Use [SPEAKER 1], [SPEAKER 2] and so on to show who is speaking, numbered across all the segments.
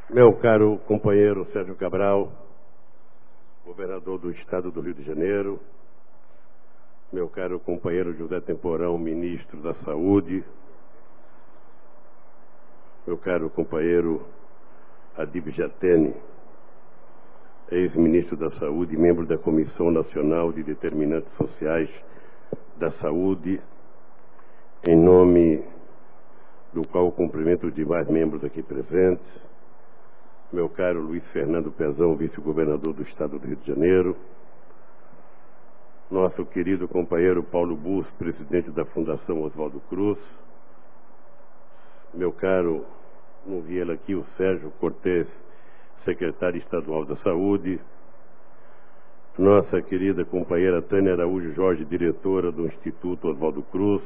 [SPEAKER 1] Meu caro companheiro Sérgio Cabral, governador do Estado do Rio de Janeiro, meu caro companheiro José Temporão, ministro da Saúde, meu caro companheiro Adib Jatene, ex-ministro da Saúde e membro da Comissão Nacional de Determinantes Sociais da Saúde, em nome do qual cumprimento os demais membros aqui presentes, meu caro Luiz Fernando Pezão, vice-governador do Estado do Rio de Janeiro, nosso querido companheiro Paulo Bus, presidente da Fundação Oswaldo Cruz, meu caro, não vi ele aqui, o Sérgio Cortez, secretário estadual da Saúde, nossa querida companheira Tânia Araújo Jorge, diretora do Instituto Oswaldo Cruz,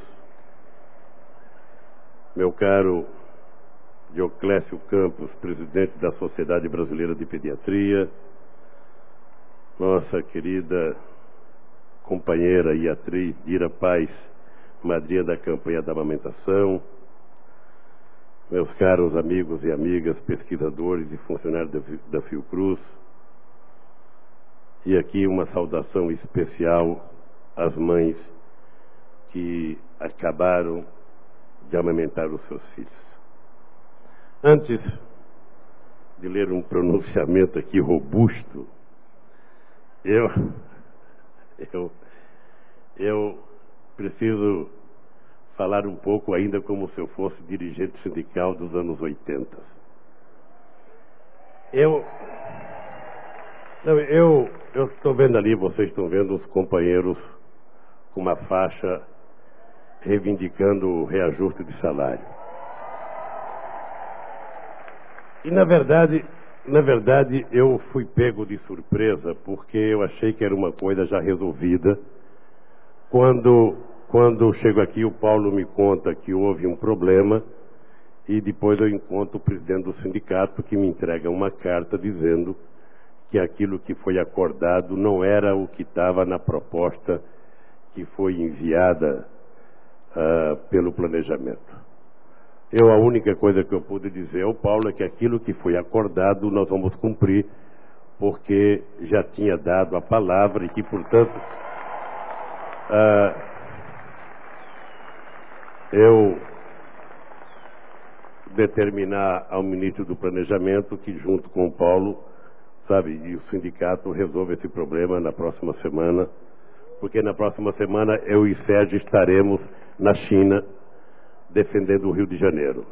[SPEAKER 1] meu caro Dioclésio Campos, presidente da Sociedade Brasileira de Pediatria, nossa querida companheira e atriz Dira Paz, madrinha da campanha da amamentação, meus caros amigos e amigas, pesquisadores e funcionários da Fiocruz, e aqui uma saudação especial às mães que acabaram de amamentar os seus filhos. Antes de ler um pronunciamento aqui robusto, eu preciso falar um pouco ainda como se eu fosse dirigente sindical dos anos 80. Eu estou vendo ali, vocês estão vendo os companheiros com uma faixa reivindicando o reajuste de salário. E na verdade eu fui pego de surpresa porque eu achei que era uma coisa já resolvida. Quando chego aqui, o Paulo me conta que houve um problema e depois eu encontro o presidente do sindicato que me entrega uma carta dizendo que aquilo que foi acordado não era o que estava na proposta que foi enviada pelo planejamento. A única coisa que eu pude dizer ao Paulo é que aquilo que foi acordado nós vamos cumprir, porque já tinha dado a palavra e que, portanto, eu determinar ao ministro do Planejamento que, junto com o Paulo, e o sindicato, resolva esse problema na próxima semana, porque na próxima semana eu e Sérgio estaremos na China defendendo o Rio de Janeiro.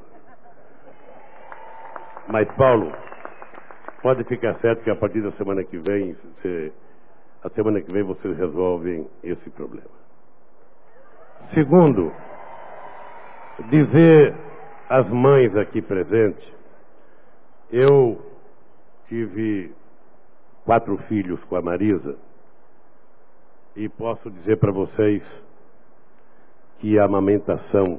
[SPEAKER 1] Mas, Paulo, pode ficar certo que a partir da semana que vem, vocês resolvem esse problema. Segundo, dizer às mães aqui presentes, eu tive 4 filhos com a Marisa e posso dizer para vocês que a amamentação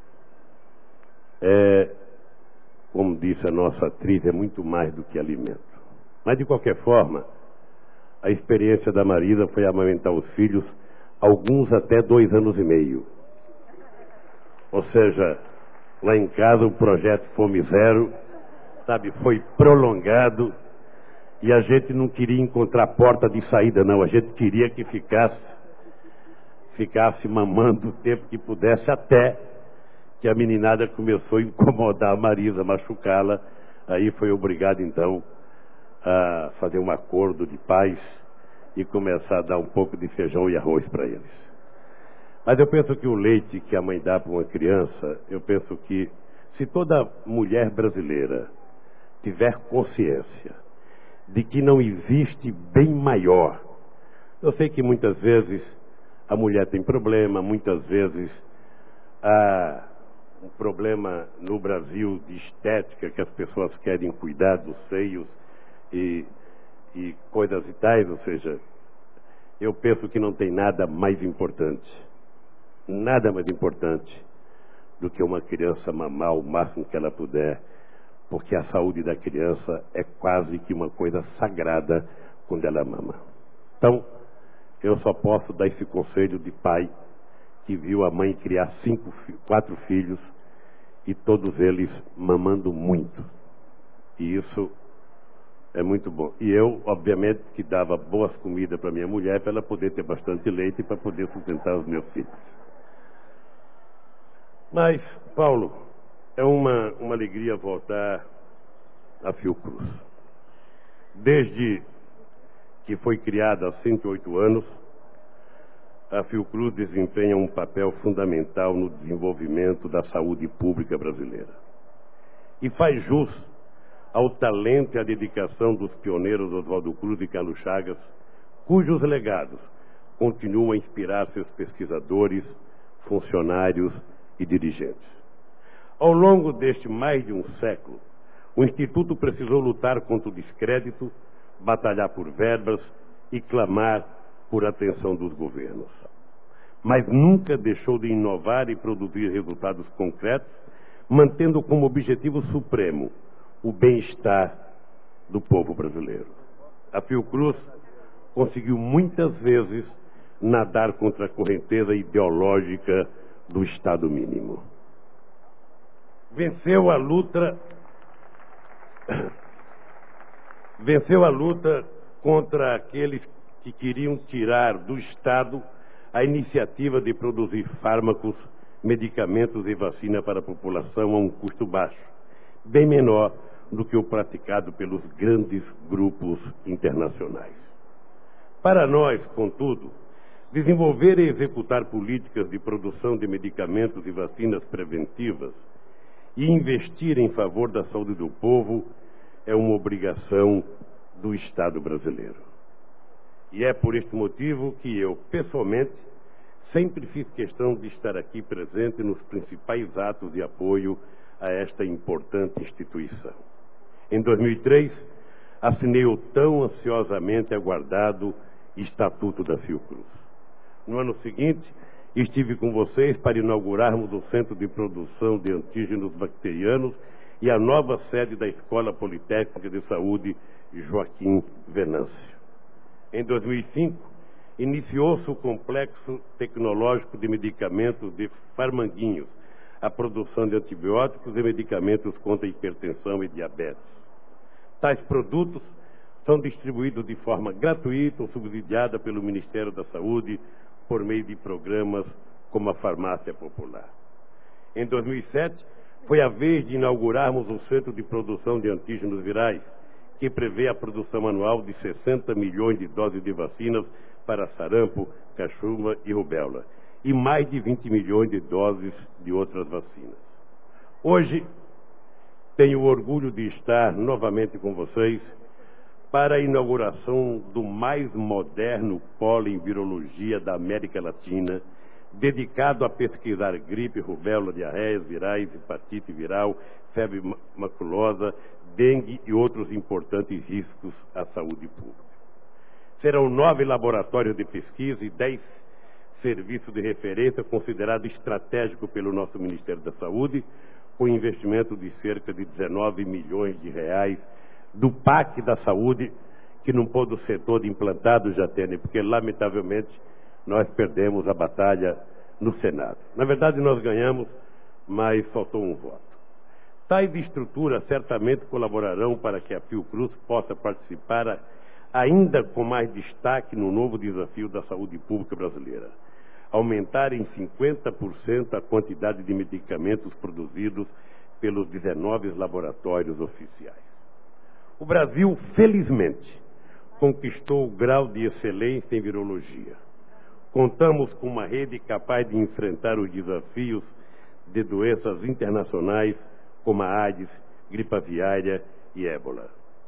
[SPEAKER 1] como disse a nossa atriz, é muito mais do que alimento. Mas, de qualquer forma, a experiência da Marisa foi amamentar os filhos, alguns até 2 anos e meio. Ou seja, lá em casa o projeto Fome Zero, foi prolongado e a gente não queria encontrar porta de saída, não. A gente queria que ficasse mamando o tempo que pudesse, até que a meninada começou a incomodar a Marisa, machucá-la. Aí foi obrigado, então, a fazer um acordo de paz e começar a dar um pouco de feijão e arroz para eles. Mas eu penso que o leite que a mãe dá para uma criança, eu penso que se toda mulher brasileira tiver consciência de que não existe bem maior, eu sei que muitas vezes a mulher tem problema, muitas vezes um problema no Brasil de estética, que as pessoas querem cuidar dos seios e coisas e tais, ou seja, eu penso que não tem nada mais importante do que uma criança mamar o máximo que ela puder, porque a saúde da criança é quase que uma coisa sagrada quando ela mama. Então, eu só posso dar esse conselho de pai que viu a mãe criar 4 filhos e todos eles mamando muito. E isso é muito bom. E eu, obviamente, que dava boas comidas para minha mulher, para ela poder ter bastante leite e para poder sustentar os meus filhos. Mas, Paulo, é uma alegria voltar a Fiocruz. Desde que foi criada há 108 anos, a Fiocruz desempenha um papel fundamental no desenvolvimento da saúde pública brasileira. E faz jus ao talento e à dedicação dos pioneiros Oswaldo Cruz e Carlos Chagas, cujos legados continuam a inspirar seus pesquisadores, funcionários e dirigentes. Ao longo deste mais de um século, o Instituto precisou lutar contra o descrédito, batalhar por verbas e clamar por atenção dos governos. Mas nunca deixou de inovar e produzir resultados concretos, mantendo como objetivo supremo o bem-estar do povo brasileiro. A Fiocruz conseguiu muitas vezes nadar contra a correnteza ideológica do Estado mínimo. Venceu a luta contra aqueles que queriam tirar do Estado a iniciativa de produzir fármacos, medicamentos e vacina para a população a um custo baixo, bem menor do que o praticado pelos grandes grupos internacionais. Para nós, contudo, desenvolver e executar políticas de produção de medicamentos e vacinas preventivas e investir em favor da saúde do povo é uma obrigação do Estado brasileiro. E é por este motivo que eu, pessoalmente, sempre fiz questão de estar aqui presente nos principais atos de apoio a esta importante instituição. Em 2003, assinei o tão ansiosamente aguardado Estatuto da Fiocruz. No ano seguinte, estive com vocês para inaugurarmos o Centro de Produção de Antígenos Bacterianos e a nova sede da Escola Politécnica de Saúde Joaquim Venâncio. Em 2005, iniciou-se o Complexo Tecnológico de Medicamentos de Farmanguinhos, a produção de antibióticos e medicamentos contra a hipertensão e diabetes. Tais produtos são distribuídos de forma gratuita ou subsidiada pelo Ministério da Saúde por meio de programas como a Farmácia Popular. Em 2007, foi a vez de inaugurarmos o Centro de Produção de Antígenos Virais, que prevê a produção anual de 60 milhões de doses de vacinas para sarampo, cachumba e rubéola, e mais de 20 milhões de doses de outras vacinas. Hoje, tenho o orgulho de estar novamente com vocês para a inauguração do mais moderno polo em virologia da América Latina, dedicado a pesquisar gripe, rubéola, diarreias virais, hepatite viral, febre maculosa, dengue e outros importantes riscos à saúde pública. Serão 9 laboratórios de pesquisa e 10 serviços de referência considerados estratégicos pelo nosso Ministério da Saúde, com investimento de cerca de 19 milhões de reais do PAC da Saúde, que não pôde ser todo implantado, Jatene, porque, lamentavelmente, nós perdemos a batalha no Senado. Na verdade, nós ganhamos, mas faltou um voto. Tais estruturas certamente colaborarão para que a Fiocruz possa participar ainda com mais destaque no novo desafio da saúde pública brasileira. Aumentar em 50% a quantidade de medicamentos produzidos pelos 19 laboratórios oficiais. O Brasil, felizmente, conquistou o grau de excelência em virologia. Contamos com uma rede capaz de enfrentar os desafios de doenças internacionais como a AIDS, gripe aviária e ébola.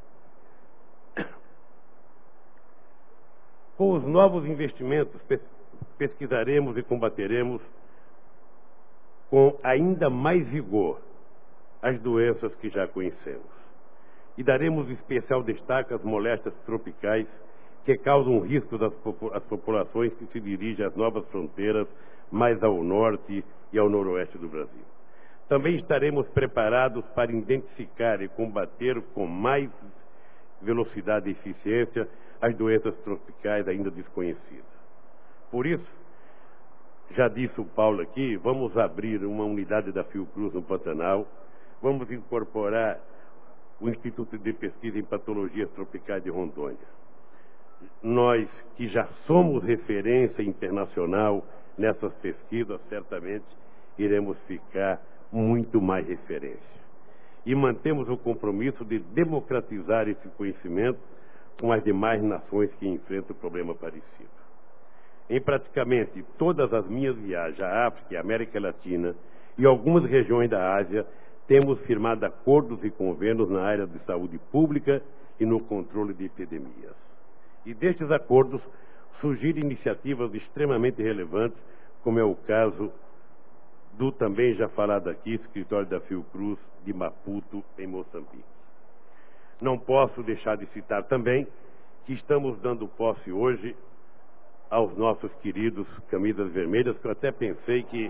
[SPEAKER 1] Com os novos investimentos, pesquisaremos e combateremos com ainda mais vigor as doenças que já conhecemos. E daremos especial destaque às moléstias tropicais que causam risco às populações que se dirigem às novas fronteiras mais ao norte e ao noroeste do Brasil. Também estaremos preparados para identificar e combater com mais velocidade e eficiência as doenças tropicais ainda desconhecidas. Por isso, já disse o Paulo aqui, vamos abrir uma unidade da Fiocruz no Pantanal, vamos incorporar o Instituto de Pesquisa em Patologias Tropicais de Rondônia. Nós, que já somos referência internacional nessas pesquisas, certamente iremos ficar muito mais referência. E mantemos o compromisso de democratizar esse conhecimento com as demais nações que enfrentam problema parecido. Em praticamente todas as minhas viagens à África e América Latina e algumas regiões da Ásia, temos firmado acordos e convênios na área de saúde pública e no controle de epidemias. E destes acordos surgiram iniciativas extremamente relevantes, como é o caso do também já falado aqui, escritório da Fiocruz de Maputo, em Moçambique. Não posso deixar de citar também que estamos dando posse hoje aos nossos queridos camisas vermelhas, que eu até pensei que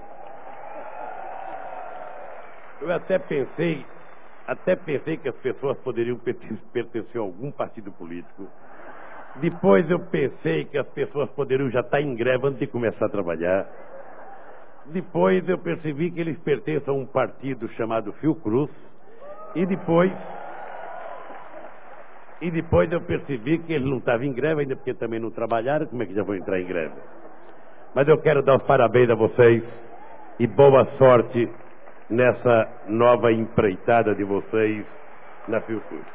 [SPEAKER 1] as pessoas poderiam pertencer a algum partido político. Depois eu pensei que as pessoas poderiam já estar em greve antes de começar a trabalhar. Depois eu percebi que eles pertencem a um partido chamado Fiocruz. E depois eu percebi que eles não estavam em greve ainda, porque também não trabalharam. Como é que já vão entrar em greve? Mas eu quero dar os parabéns a vocês e boa sorte nessa nova empreitada de vocês na Fiocruz.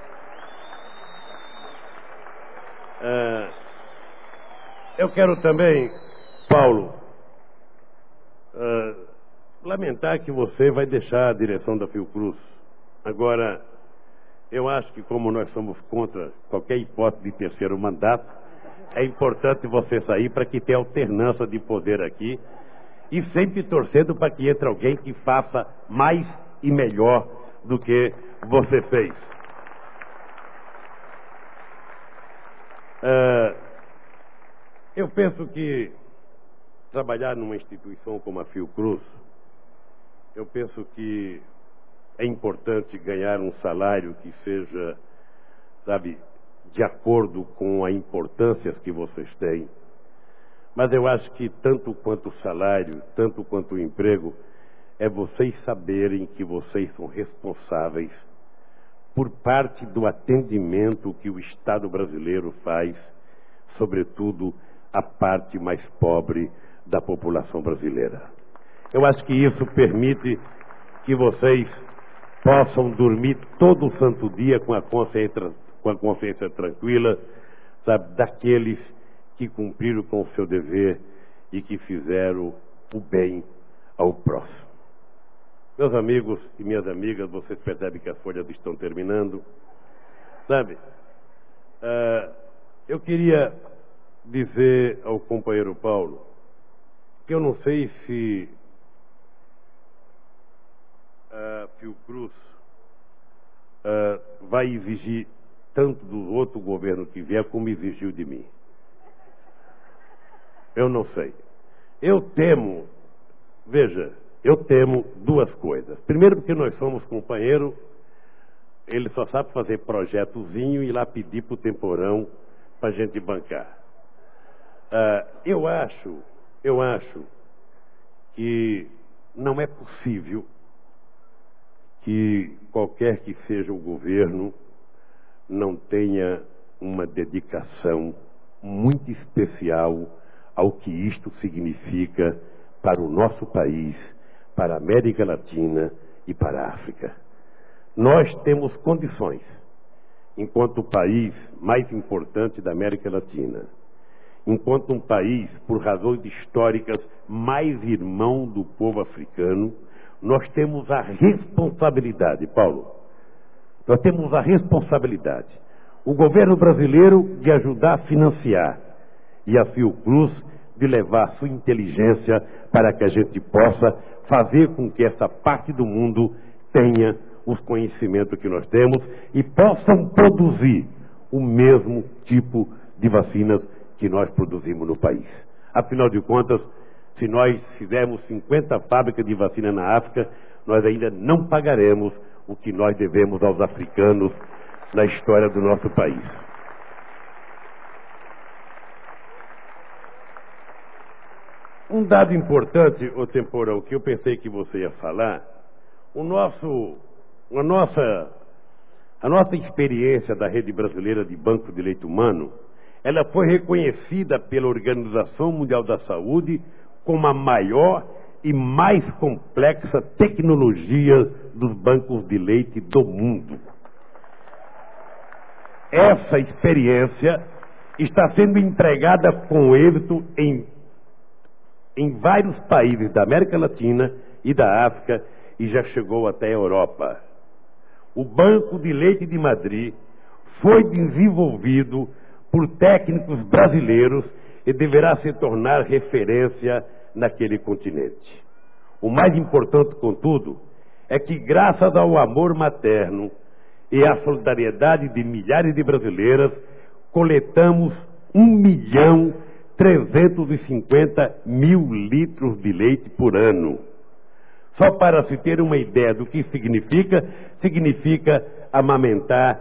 [SPEAKER 1] Eu quero também, Paulo, lamentar que você vai deixar a direção da Fiocruz. Agora, eu acho que como nós somos contra qualquer hipótese de terceiro mandato, é importante você sair para que tenha alternância de poder aqui e sempre torcendo para que entre alguém que faça mais e melhor do que você fez. Eu penso que trabalhar numa instituição como a Fiocruz, eu penso que é importante ganhar um salário que seja, sabe, de acordo com a importância que vocês têm. Mas eu acho que tanto quanto o salário, tanto quanto o emprego, é vocês saberem que vocês são responsáveis por parte do atendimento que o Estado brasileiro faz, sobretudo a parte mais pobre da população brasileira. Eu acho que isso permite que vocês possam dormir todo o santo dia com a consciência tranquila, sabe, daqueles que cumpriram com o seu dever e que fizeram o bem ao próximo. Meus amigos e minhas amigas, vocês percebem que as folhas estão terminando, sabe? Eu queria dizer ao companheiro Paulo que eu não sei se a Fiocruz vai exigir tanto do outro governo que vier como exigiu de mim. Eu não sei. Eu temo duas coisas. Primeiro, porque nós somos companheiros, ele só sabe fazer projetozinho e ir lá pedir para o temporão para a gente bancar. Eu acho que não é possível que qualquer que seja o governo não tenha uma dedicação muito especial ao que isto significa para o nosso país, para a América Latina e para a África. Nós temos condições, enquanto o país mais importante da América Latina, enquanto um país, por razões históricas, mais irmão do povo africano, nós temos a responsabilidade, Paulo, nós temos a responsabilidade, o governo brasileiro de ajudar a financiar e a Fiocruz de levar sua inteligência para que a gente possa fazer com que essa parte do mundo tenha os conhecimentos que nós temos e possam produzir o mesmo tipo de vacinas que nós produzimos no país. Afinal de contas, se nós fizermos 50 fábricas de vacina na África, nós ainda não pagaremos o que nós devemos aos africanos na história do nosso país. Um dado importante, ô Temporão, que eu pensei que você ia falar, a nossa A nossa experiência da Rede Brasileira de Banco de Leite Humano, ela foi reconhecida pela Organização Mundial da Saúde como a maior e mais complexa tecnologia dos bancos de leite do mundo. Essa experiência está sendo empregada com êxito em vários países da América Latina e da África e já chegou até a Europa. O Banco de Leite de Madrid foi desenvolvido por técnicos brasileiros e deverá se tornar referência naquele continente. O mais importante, contudo, é que graças ao amor materno e à solidariedade de milhares de brasileiras, coletamos 1.350.000 litros de leite por ano. Só para se ter uma ideia do que significa amamentar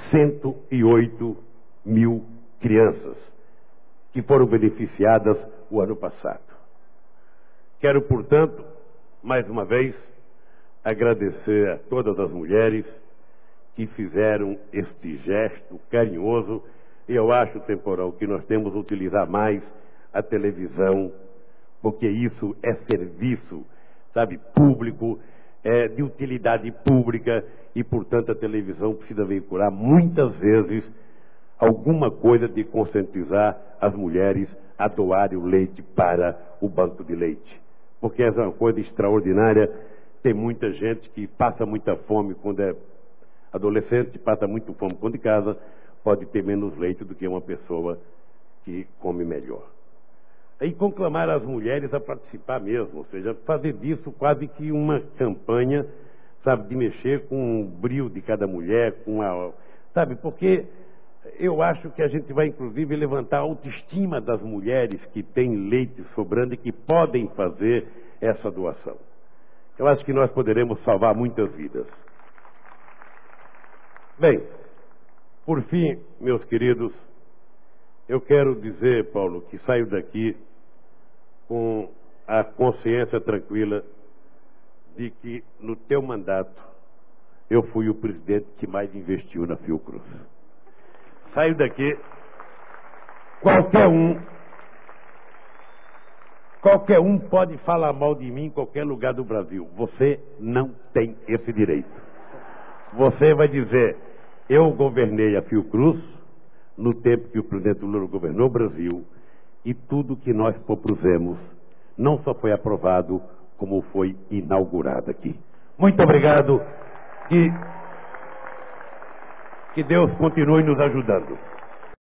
[SPEAKER 1] 108.000 crianças que foram beneficiadas o ano passado. Quero, portanto, mais uma vez, agradecer a todas as mulheres que fizeram este gesto carinhoso. E eu acho, Temporal, que nós temos que utilizar mais a televisão, porque isso é serviço, sabe, público, de utilidade pública, e, portanto, a televisão precisa veicular muitas vezes alguma coisa de conscientizar as mulheres a doarem o leite para o banco de leite. Porque essa é uma coisa extraordinária. Tem muita gente que passa muita fome quando é adolescente, passa muito fome quando de casa, pode ter menos leite do que uma pessoa que come melhor. E conclamar as mulheres a participar mesmo, ou seja, fazer disso quase que uma campanha, sabe, de mexer com o brio de cada mulher, sabe, porque eu acho que a gente vai, inclusive, levantar a autoestima das mulheres que têm leite sobrando e que podem fazer essa doação. Eu acho que nós poderemos salvar muitas vidas. Bem, por fim, meus queridos, eu quero dizer, Paulo, que saio daqui com a consciência tranquila de que no teu mandato eu fui o presidente que mais investiu na Fiocruz. Saio daqui, qualquer um pode falar mal de mim em qualquer lugar do Brasil. Você não tem esse direito. Você vai dizer: eu governei a Fiocruz no tempo que o presidente Lula governou o Brasil, e tudo que nós propusemos não só foi aprovado, como foi inaugurado aqui. Muito obrigado e que Deus continue nos ajudando.